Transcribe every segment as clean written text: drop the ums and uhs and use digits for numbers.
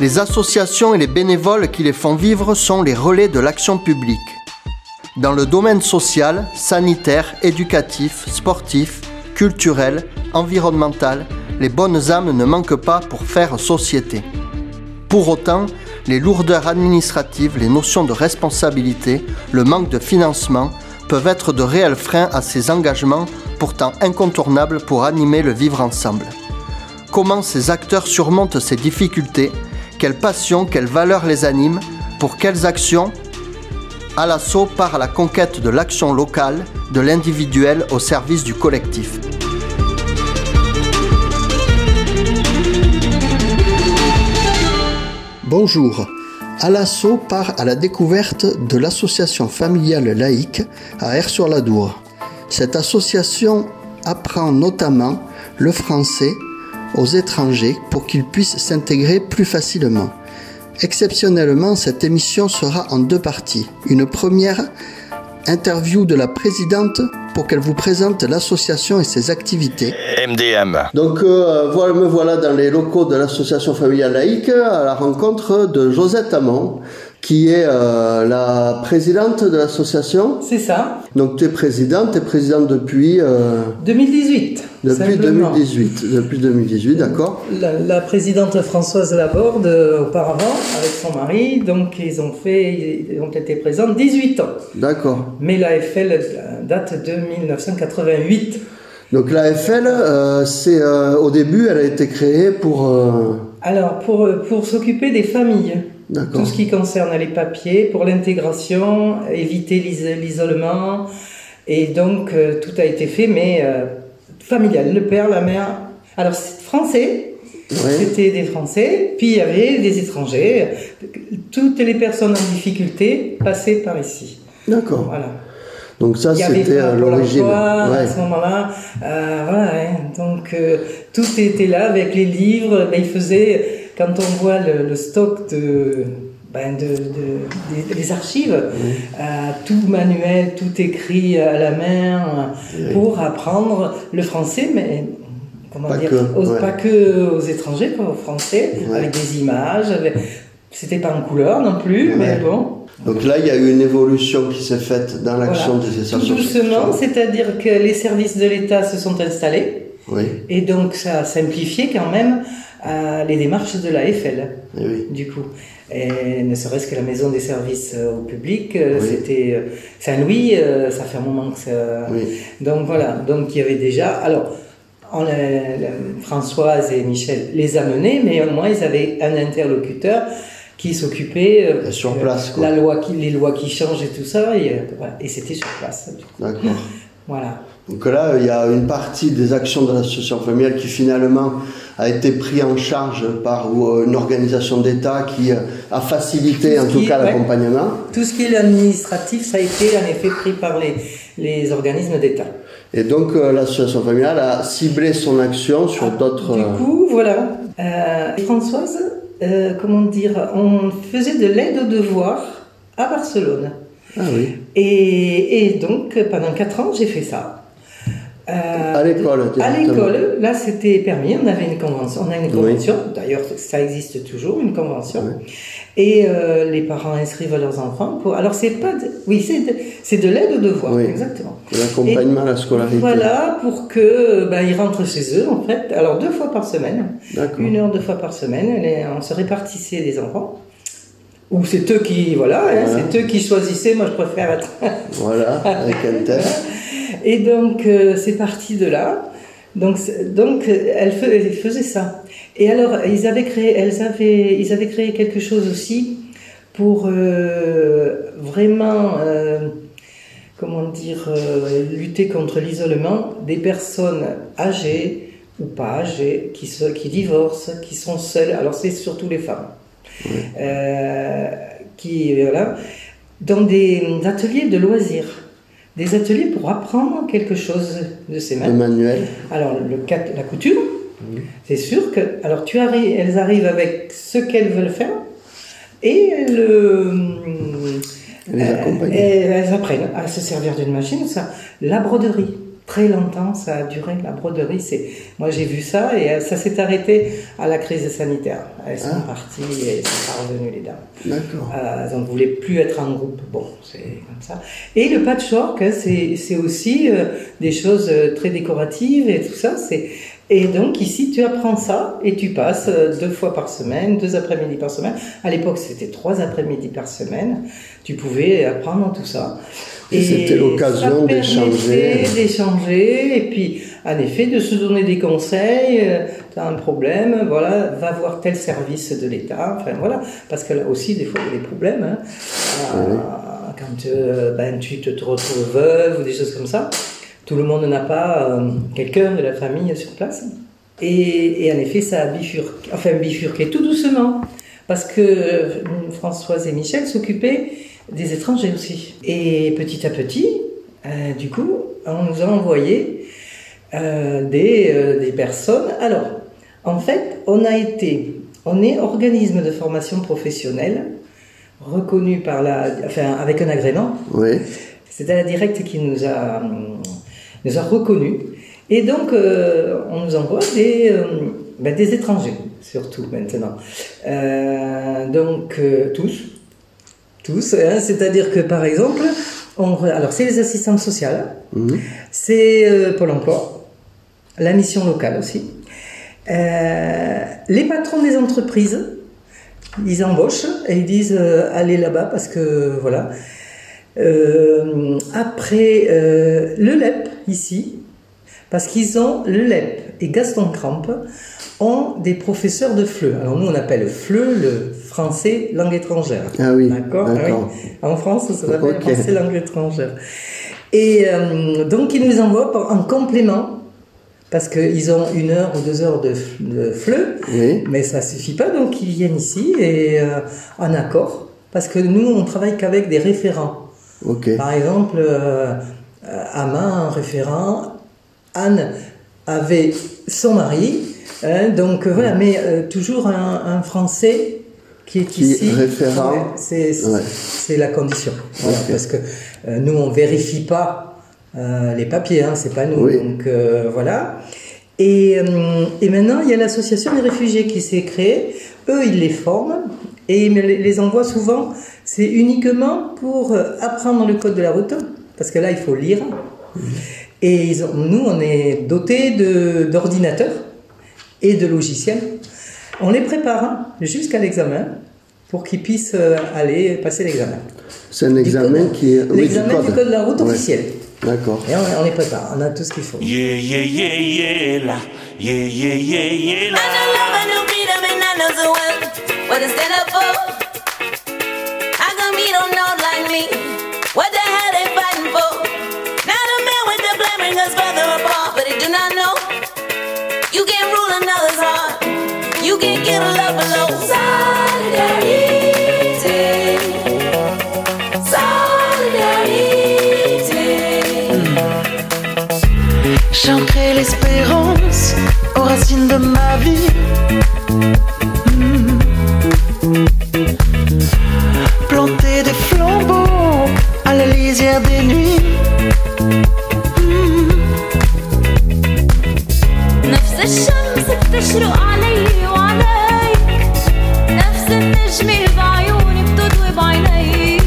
Les associations et les bénévoles qui les font vivre sont les relais de l'action publique. Dans le domaine social, sanitaire, éducatif, sportif, culturel, environnemental, les bonnes âmes ne manquent pas pour faire société. Pour autant, les lourdeurs administratives, les notions de responsabilité, le manque de financement peuvent être de réels freins à ces engagements pourtant incontournables pour animer le vivre ensemble. Comment ces acteurs surmontent ces difficultés? Quelle passion, quelles valeurs les animent? Pour quelles actions? Alasso part à la conquête de l'action locale, de l'individuel au service du collectif. Bonjour, Alasso part à la découverte de l'association familiale laïque à Aire-sur-l'Adour. Cette association apprend notamment le français aux étrangers pour qu'ils puissent s'intégrer plus facilement. Exceptionnellement, cette émission sera en 2 parties. Une première interview de la présidente pour qu'elle vous présente l'association et ses activités. MDM. Donc me voilà dans les locaux de l'association familiale laïque à la rencontre de Josette Hamon, qui est la présidente de l'association. C'est ça. Donc tu es présidente depuis 2018. Depuis 2018, d'accord. La présidente Françoise Laborde, auparavant, avec son mari, donc ils ont été présents 18 ans. D'accord. Mais l'AFL date de 1988. Donc l'AFL, au début, elle a été créée pour... Alors, pour s'occuper des familles. D'accord. Tout ce qui concerne les papiers, pour l'intégration, éviter l'isolement. Et donc, tout a été fait, mais familial. Le père, la mère. Alors, c'est français. Oui. C'était des Français. Puis, il y avait des étrangers. Toutes les personnes en difficulté passaient par ici. D'accord. Voilà. Donc ça, c'était l'origine. À ce moment-là, donc tout était là avec les livres. Mais il faisait, quand on voit le stock des archives, tout manuel, tout écrit à la main pour apprendre le français, mais pas que aux étrangers, pas aux Français, avec des images. C'était pas en couleur non plus, mais bon. Donc là, il y a eu une évolution qui s'est faite dans l'action des associations. Tout doucement, c'est-à-dire que les services de l'État se sont installés. Oui. Et donc, ça a simplifié quand même les démarches de l'AFL, du coup. Et ne serait-ce que la maison des services au public, c'était Saint-Louis, ça fait un moment que ça... Oui. Donc voilà, donc il y avait déjà... Alors, Françoise et Michel les amenaient, mais au moins ils avaient un interlocuteur qui s'occupait sur place, quoi. Les lois qui changent et tout ça, et c'était sur place. D'accord. Voilà. Donc là, il y a une partie des actions de l'association familiale qui finalement a été prise en charge par une organisation d'État qui a facilité l'accompagnement. Tout ce qui est administratif, ça a été en effet pris par les organismes d'État. Et donc l'association familiale a ciblé son action sur d'autres... Du coup, voilà. Françoise, on faisait de l'aide aux devoirs à Barcelone. Ah oui. Et donc, pendant 4 ans, j'ai fait ça. À l'école, à l'école, là c'était permis, on avait une convention, d'ailleurs ça existe toujours, une convention, et les parents inscrivent leurs enfants alors c'est de l'aide aux devoirs, exactement. L'accompagnement à la scolarité. Voilà, pour que ils rentrent chez eux en fait, alors 2 fois par semaine, 1 heure 2 fois par semaine, on se répartissait les enfants. Ou c'est eux qui, c'est eux qui choisissaient, moi je préfère être... Voilà, avec un tel. Et donc, c'est parti de là. Donc elle faisait ça. Et alors, ils avaient créé quelque chose aussi pour vraiment, lutter contre l'isolement des personnes âgées ou pas âgées, qui divorcent, qui sont seules. Alors, c'est surtout les femmes. Dans des ateliers de loisirs. Des ateliers pour apprendre quelque chose de ces mains. Le manuel. Alors, la couture, c'est sûr que... Alors, elles arrivent avec ce qu'elles veulent faire et elles apprennent à se servir d'une machine, ça. La broderie. très longtemps, ça a duré, la broderie. Moi, j'ai vu ça et ça s'est arrêté à la crise sanitaire. Elles sont parties et elles sont pas revenues, les dames. D'accord. Elles ne voulaient plus être en groupe. Bon, c'est comme ça. Et le patchwork, c'est aussi des choses très décoratives et tout ça. Et donc, ici, tu apprends ça et tu passes 2 fois par semaine, 2 après-midi par semaine. À l'époque, c'était 3 après-midi par semaine. Tu pouvais apprendre tout ça. Et c'était l'occasion d'échanger. Et puis, en effet, de se donner des conseils. Tu as un problème, voilà, va voir tel service de l'État. Enfin, voilà. Parce que là aussi, des fois, il y a des problèmes. Hein. Quand tu te retrouves veuve ou des choses comme ça. Tout le monde n'a pas quelqu'un de la famille sur place. Et en effet, ça a bifurqué tout doucement. Parce que Françoise et Michel s'occupaient des étrangers aussi. Et petit à petit, du coup, on nous a envoyé des personnes. Alors, en fait, on est organisme de formation professionnelle, reconnu avec un agrément. Oui. C'était la directe qui nous a reconnus. Et donc, on nous envoie des étrangers, surtout maintenant. Donc, tous, hein, c'est-à-dire que, par exemple, alors c'est les assistantes sociales, c'est Pôle emploi, la mission locale aussi, les patrons des entreprises, ils embauchent et ils disent allez là-bas parce que, voilà. Après le LEP ici, parce qu'ils ont le LEP et Gaston Crampe ont des professeurs de FLE. Alors nous on appelle FLE le français langue étrangère. Ah oui, d'accord. Ah oui. En France ça s'appelle français langue étrangère. Et donc ils nous envoient en complément. Parce qu'ils ont 1 heure ou 2 heures de FLE, mais ça suffit pas, donc ils viennent ici et en accord. Parce que nous on travaille qu'avec des référents. Okay. Par exemple, Ama, un référent, Anne avait son mari, hein, donc voilà, mais toujours un Français qui est ici. Référent. C'est la condition. Voilà, parce que nous, on ne vérifie pas les papiers, hein, c'est pas nous. Oui. Donc voilà. Et maintenant, il y a l'association des réfugiés qui s'est créée. Eux, ils les forment et ils les envoient souvent. C'est uniquement pour apprendre le code de la route, parce que là, il faut lire. Et nous, on est dotés d'ordinateurs et de logiciels. On les prépare jusqu'à l'examen pour qu'ils puissent aller passer l'examen. C'est un examen qui est... L'examen du code de la route officiel. D'accord. Et on les prépare, on a tout ce qu'il faut. Yeah, yeah, yeah, yeah, la. Yeah, yeah, yeah, yeah, la. I know love, I know freedom, and I know so well what to stand up for. How come you don't know like me? What the hell they fighting for? Now the man with the blame bring us further apart, but they do not know. You can't rule another's heart. You can't get a love below. Solidarity. J'ancrais l'espérance aux racines de ma vie. Planter des flambeaux à la lisière des nuits. نفس الشمس بتشرق علي وعليك، نفس النجمة بعيوني بتضوي بعينيك.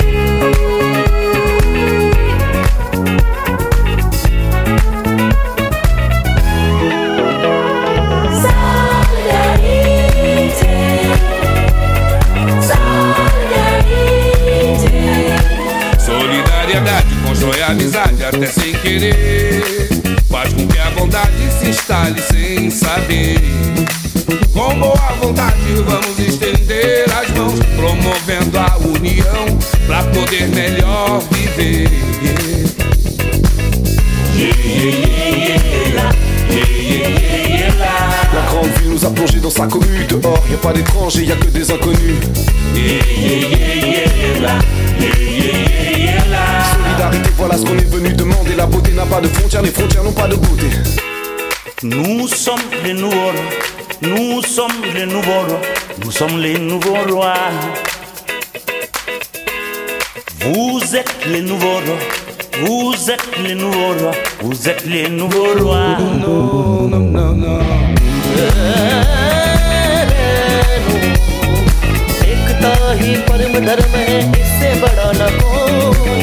Solidariedade constrói amizade até sem querer. Faz com que a vontade se instale sem saber. Com boa vontade vamos estender as mãos, promovendo a união pra poder melhor viver. La grande ville nous a plongé dans sa commune. Dehors, y a pas d'étrangers, y a que des inconnus. Solidarité, voilà ce qu'on est venu demander. La beauté n'a pas de frontières, les frontières n'ont pas de beauté. Nous sommes les nouveaux rois, nous sommes les nouveaux rois, nous sommes les nouveaux rois. Vous êtes les nouveaux rois, Vous êtes les nouveaux rois, vous êtes les nouveaux rois. No, no, no, no. एकता ही परम धर्म है इससे बड़ा न कोई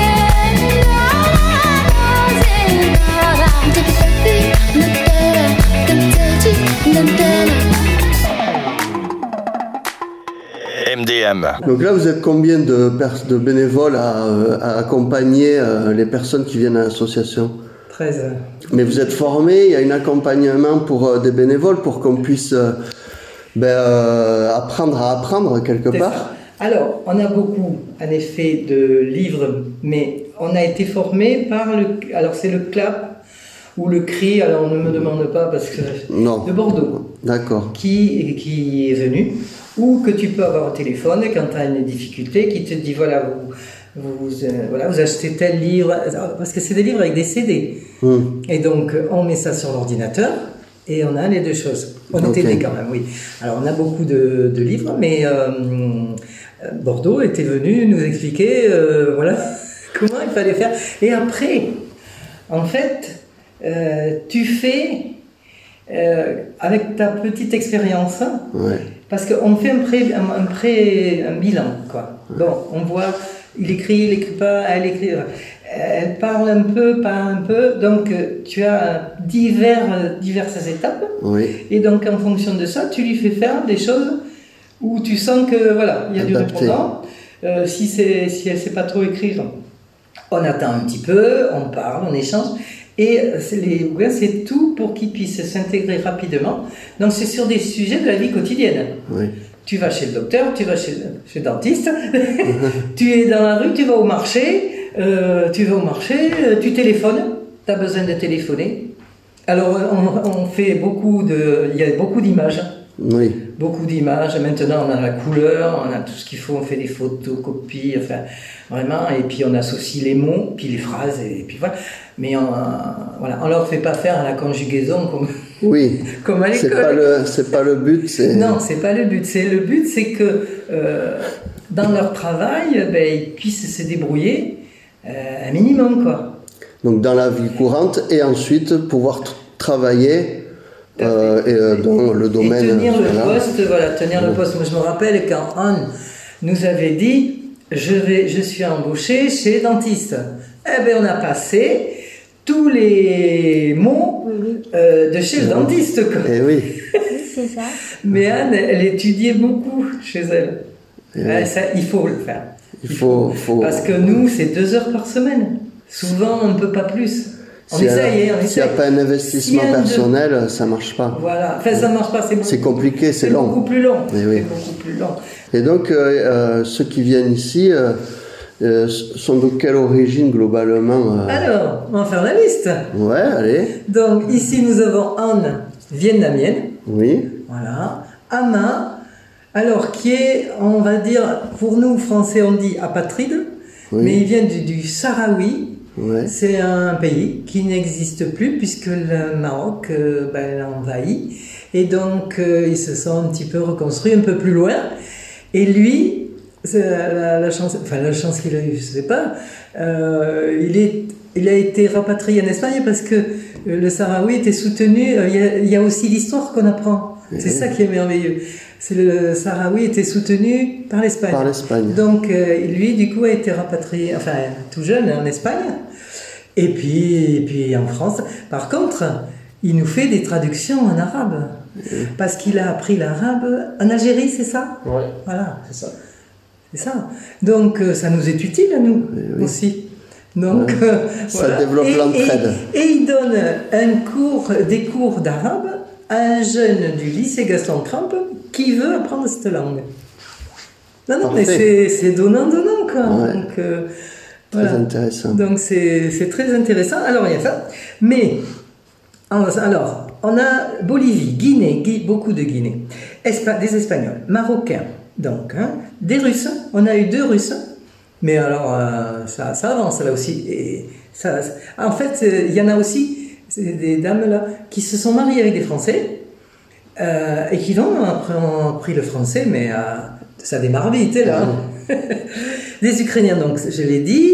MDM. Donc là, vous êtes combien de bénévoles à accompagner les personnes qui viennent à l'association? 13. Mais vous êtes formés, il y a un accompagnement pour des bénévoles pour qu'on puisse apprendre à apprendre quelque part. Alors, on a beaucoup, en effet, de livres, mais on a été formés par alors c'est le CLAP ou le CRI, alors on ne me demande pas parce que... Non. De Bordeaux. D'accord. Qui est venu, ou que tu peux avoir au téléphone quand tu as une difficulté, qui te dit voilà, vous achetez tel livre, parce que c'est des livres avec des CD. Et donc, on met ça sur l'ordinateur. Et on a les deux choses. On est aidés quand même, oui. Alors, on a beaucoup de livres, mais Bordeaux était venu nous expliquer voilà, comment il fallait faire. Et après, en fait, tu fais, avec ta petite expérience, parce qu'on fait un bilan, quoi. Bon, on voit, il écrit pas, elle écrit... Elle parle un peu, pas un peu, donc tu as diverses étapes, et donc en fonction de ça, tu lui fais faire des choses où tu sens que voilà, il y a du répondant. Si elle ne sait pas trop écrire, on attend un petit peu, on parle, on échange, et les bouquins, c'est tout pour qu'ils puissent s'intégrer rapidement. Donc c'est sur des sujets de la vie quotidienne. Tu vas chez le docteur, tu vas chez le dentiste, tu es dans la rue, tu vas au marché. Tu téléphones, tu as besoin de téléphoner. Alors, on fait il y a beaucoup d'images. Oui. Beaucoup d'images. Maintenant, on a la couleur, on a tout ce qu'il faut, on fait des photocopies, enfin, vraiment. Et puis, on associe les mots, puis les phrases, et puis voilà. Mais on leur fait pas faire la conjugaison comme à l'école. C'est pas le but. Non, c'est pas le but. Le but, c'est que dans leur travail, ils puissent se débrouiller. Un minimum, quoi. Donc dans la vie courante, et ensuite pouvoir travailler dans le domaine. Et tenir le poste. Moi, je me rappelle quand Anne nous avait dit je suis embauchée chez les dentistes. Eh bien, on a passé tous les mots de chez le dentiste, quoi. Eh oui. C'est ça. Mais Anne, elle étudiait beaucoup chez elle. Ça, il faut le faire. Il faut... Parce que nous, c'est 2 heures par semaine. Souvent, on ne peut pas plus. On essaye. S'il n'y a pas un investissement personnel, ça ne marche pas. Voilà. Enfin, ça ne marche pas. C'est compliqué, c'est long. Beaucoup plus long. Et oui. C'est beaucoup plus long. Et donc, ceux qui viennent ici sont de quelle origine globalement Alors, on va faire la liste. Ouais, allez. Donc, ici, nous avons Anne, vietnamienne. Oui. Voilà. Ama, alors, qui est, on va dire, pour nous, français, on dit apatride, mais il vient du Sahraoui. C'est un pays qui n'existe plus puisque le Maroc l'a envahi. Et donc, ils se sont un petit peu reconstruits un peu plus loin. Et lui, la chance qu'il a eue, je ne sais pas, il a été rapatrié en Espagne parce que le Sahraoui était soutenu. Il y a aussi l'histoire qu'on apprend. C'est ça qui est merveilleux. Le Sahraoui était soutenu par l'Espagne. Donc, lui, du coup, a été rapatrié, enfin, tout jeune, en Espagne. Et puis en France. Par contre, il nous fait des traductions en arabe. Parce qu'il a appris l'arabe en Algérie, c'est ça ? Oui. Voilà, c'est ça. C'est ça. Donc, ça nous est utile à nous aussi. Donc, ça développe l'entraide. Et il donne des cours d'arabe à un jeune du lycée Gaston Crampe qui veut apprendre cette langue. Non, mais c'est donnant-donnant, quoi. Ouais. Donc, très intéressant. Donc, c'est très intéressant. Alors, il y a ça. Mais, alors, on a Bolivie, Guinée, beaucoup de Guinée, des Espagnols, Marocains, donc, des Russes. On a eu 2 Russes. Mais alors, ça avance là aussi. Et en fait, il y en a aussi, c'est des dames là, qui se sont mariées avec des Français et qui ont appris le français, mais ça démarre vite là. Des Ukrainiens, donc, je l'ai dit,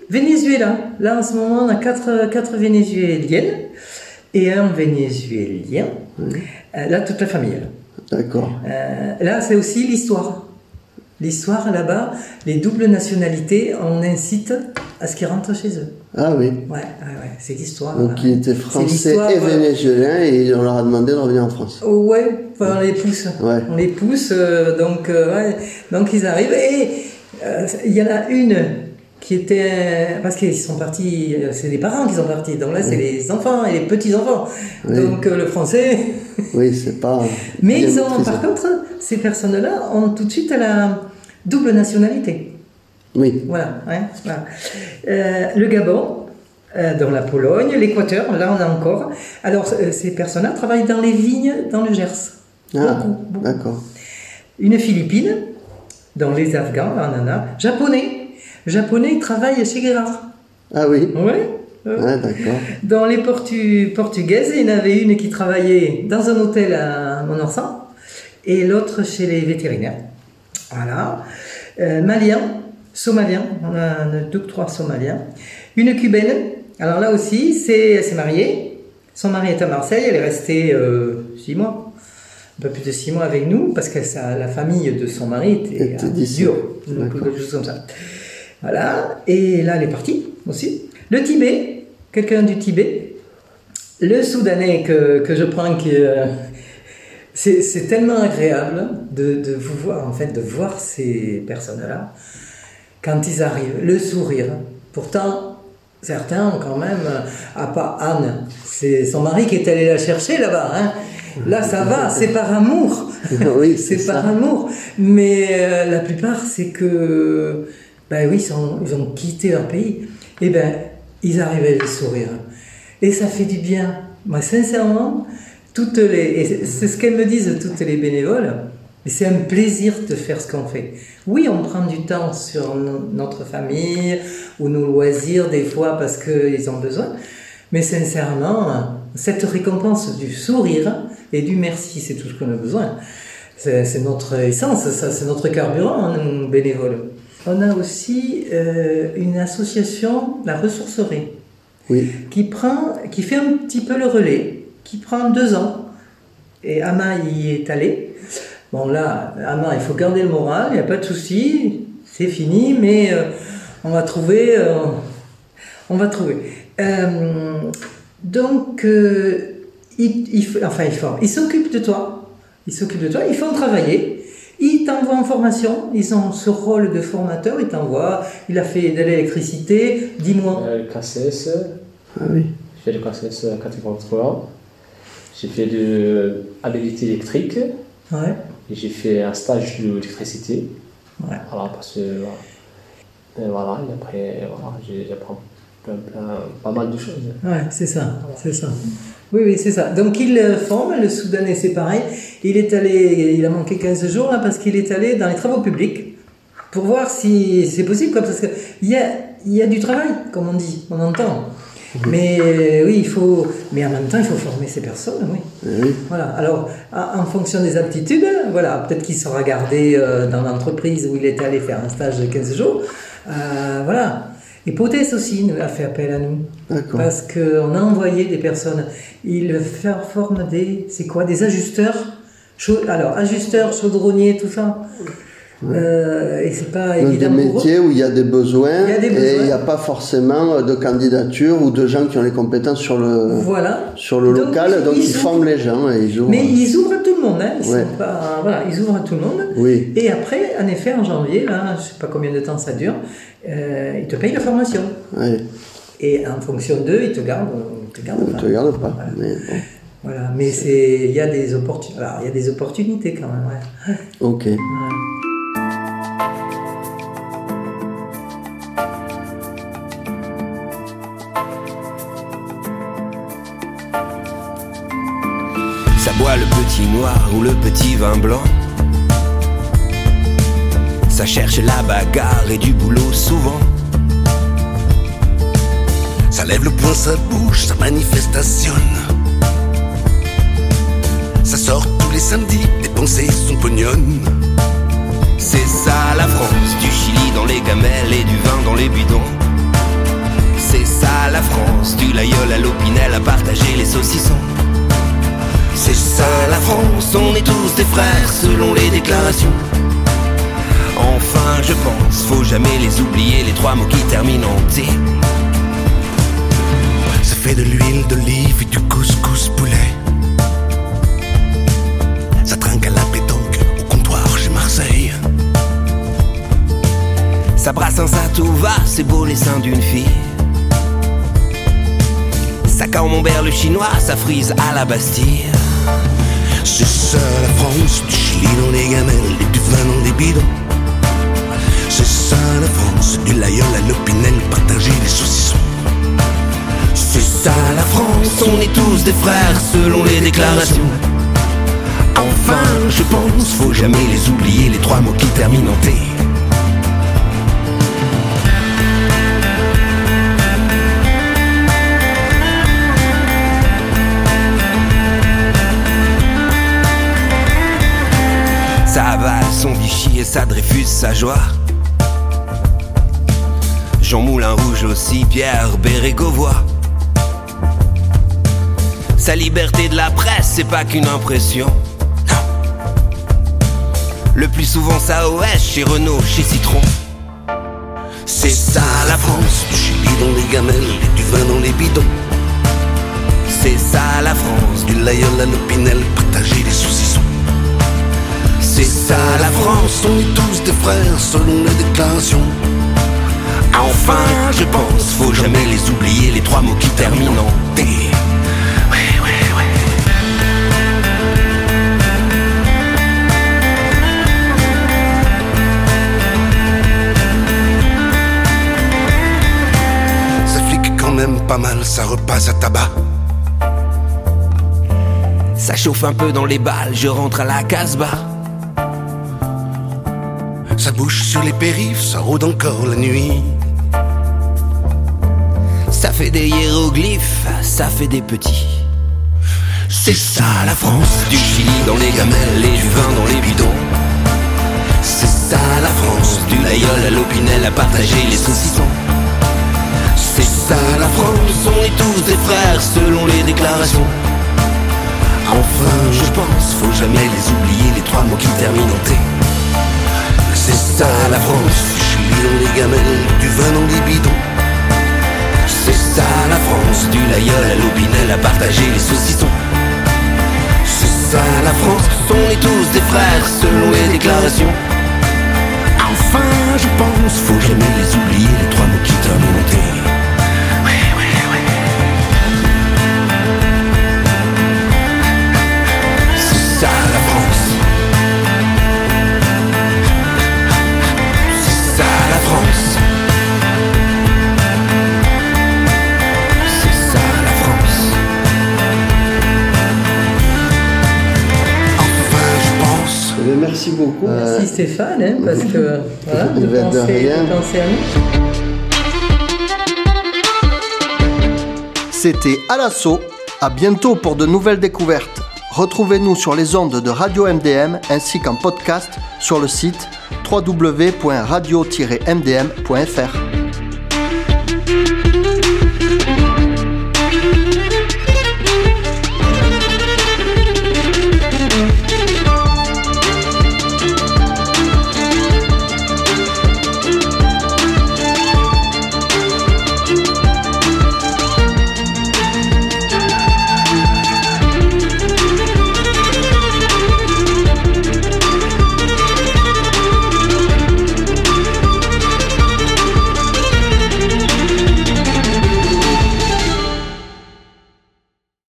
Venezuela. Là, en ce moment, on a 4 Vénézuéliennes et un Vénézuélien. Là, toute la famille. Là. D'accord. Là, c'est aussi l'histoire. L'histoire, là-bas, les doubles nationalités, on incite à ce qu'ils rentrent chez eux. Ah oui. Ouais, c'est l'histoire. Donc, ils étaient français et vénézuéliens et on leur a demandé de revenir en France. Ouais, on les pousse. Ouais. On les pousse, donc ils arrivent. Et il y en a une qui était... Parce qu'ils sont partis, c'est les parents qui sont partis. Donc là, c'est les enfants et les petits-enfants. Oui. Donc le français... Oui, c'est pas... Mais ils ont, par contre, ces personnes-là ont tout de suite la double nationalité. Oui. Voilà. Le Gabon, dans la Pologne, l'Équateur, là on a encore. Alors, ces personnes-là travaillent dans les vignes dans le Gers. Ah, beaucoup. D'accord. Une Philippine, dans les Afghans, là on en a. Japonais, ils travaillent chez Guérard. Ah oui. Oui. Ah, d'accord. Dans les portugaises, il y en avait une qui travaillait dans un hôtel à Montnorsan et l'autre chez les vétérinaires. Voilà. Somalien, on a 2 ou 3 Somaliens. Une Cubaine, alors là aussi, elle s'est mariée. Son mari est à Marseille, elle est restée 6 mois, un peu plus de 6 mois avec nous, parce que la famille de son mari était dure, quelque chose comme ça. Voilà, et là elle est partie aussi. Le Tibet, quelqu'un du Tibet. Le Soudanais que je prends, c'est tellement agréable de vous voir, en fait, de voir ces personnes-là quand ils arrivent, le sourire. Pourtant, certains ont quand même, à part Anne, c'est son mari qui est allé la chercher là-bas. Hein. Là, ça va, c'est par amour. Oui, c'est par amour. Mais la plupart, c'est que, ils ont quitté leur pays. Et ils arrivent à le sourire. Et ça fait du bien. Moi, sincèrement, et c'est ce qu'elles me disent, toutes les bénévoles, mais c'est un plaisir de faire ce qu'on fait. Oui, on prend du temps sur notre famille ou nos loisirs, des fois, parce qu'ils ont besoin. Mais sincèrement, cette récompense du sourire et du merci, c'est tout ce qu'on a besoin. C'est notre essence, ça, c'est notre carburant, nous, bénévoles. On a aussi une association, la Ressourcerie, qui fait un petit peu le relais, qui prend 2 ans. Et Ama y est allé. Bon là, Ama, il faut garder le moral, il n'y a pas de souci, c'est fini, mais on va trouver. Donc, ils s'occupent de toi. Ils font travailler. Ils t'envoient en formation, ils ont ce rôle de formateur, ils t'envoient, il a fait de l'électricité, dis-moi. Le KCS, oui. J'ai fait le KCS catégorie 3, j'ai fait de habilité électrique, et j'ai fait un stage d'électricité, voilà, parce que, et après, j'apprends pas mal de choses. Ouais, c'est ça. Oui, c'est ça. Donc il forme, le Soudanais c'est pareil, il a manqué 15 jours là parce qu'il est allé dans les travaux publics pour voir si c'est possible, quoi, parce qu'il y a du travail, comme on dit, on entend. Mais oui, mais en même temps il faut former ces personnes, oui. Voilà. Alors en fonction des aptitudes, voilà, peut-être qu'il sera gardé dans l'entreprise où il est allé faire un stage de 15 jours, voilà. Et Potès aussi a fait appel à nous. D'accord. Parce qu'on a envoyé des personnes. Ils forment des ajusteurs. Ajusteurs, chaudronniers, tout ça. Et c'est pas évident. Des métiers où il y a des besoins, et il n'y a pas forcément de candidature ou de gens qui ont les compétences sur le local, donc ils forment les gens et ils ouvrent. Mais ils ouvrent à tout le monde, hein. Ils ouvrent à tout le monde. Oui. Et après, en effet, en janvier, là, je ne sais pas combien de temps ça dure, ils te payent la formation. Oui. Et en fonction d'eux, ils te gardent. Ils te gardent pas. Voilà. Mais bon. Voilà, mais il y a des opportunités quand même. Ouais. Ok. Ouais. Ça boit le petit noir ou le petit vin blanc. Ça cherche la bagarre et du boulot souvent. Ça lève le poing, ça bouge, ça manifestation. Ça sort tous les samedis, dépenser son pognon. C'est ça la France, du Chili dans les gamelles et du vin dans les bidons. C'est ça la France, du Laïol à l'Opinel à partager les saucissons. C'est ça la France, on est tous des frères selon les déclarations. Enfin je pense, faut jamais les oublier, les trois mots qui terminent en T. Ça fait de l'huile d'olive et du couscous poulet. Ça trinque à la pétanque au comptoir chez Marseille. Ça brasse un ça tout va, c'est beau les seins d'une fille. Ça camembert le chinois, ça frise à la Bastille. C'est ça la France, du Chili dans les gamelles et du vin dans les bidons. C'est ça la France, du Laïol à l'Opinel, partager les saucissons. C'est ça la France, on est tous des frères selon les déclarations. Enfin je pense, faut jamais les oublier, les trois mots qui terminent en T. Ça avale son Vichy et ça Dreyfus, sa joie. Jean Moulin Rouge aussi, Pierre Bérégovoy. Sa liberté de la presse, c'est pas qu'une impression. Non. Le plus souvent ça OS, chez Renault, chez Citron. C'est ça la France, du Chili dans les gamelles et du vin dans les bidons. C'est ça la France, du Laïol à l'Opinel, partager les saucissons. C'est ça la France, on est tous des frères selon les déclarations. Enfin je pense, faut jamais les oublier, les trois mots qui terminent en T. Ça flique quand même pas mal, ça repasse à tabac. Ça chauffe un peu dans les balles, je rentre à la Casbah. Ça bouge sur les périphes, ça rôde encore la nuit. Ça fait des hiéroglyphes, ça fait des petits. C'est ça la France, du Chili dans les gamelles et du vin dans les bidons. C'est ça la France, du Laïol à l'Opinel à partager les saucissons. C'est ça la France, on est tous des frères selon les déclarations. Enfin je pense, faut jamais les oublier, les trois mots qui terminent en T. C'est ça la France, du Chili dans les gamelles, du vin dans les bidons. C'est ça la France, du Laïol à l'Opinel à partager les saucissons. C'est ça la France, on est tous des frères selon les déclarations. Enfin je pense, faut jamais les oublier, les trois mots qui terminent en T. C'est ça la France. C'est ça la France. C'est ça la France. Enfin je pense. Eh bien, merci beaucoup. Merci Stéphane, hein, parce que voilà, de penser à nous. C'était À l'assaut. À bientôt pour de nouvelles découvertes. Retrouvez-nous sur les ondes de Radio MDM ainsi qu'en podcast sur le site www.radio-mdm.fr.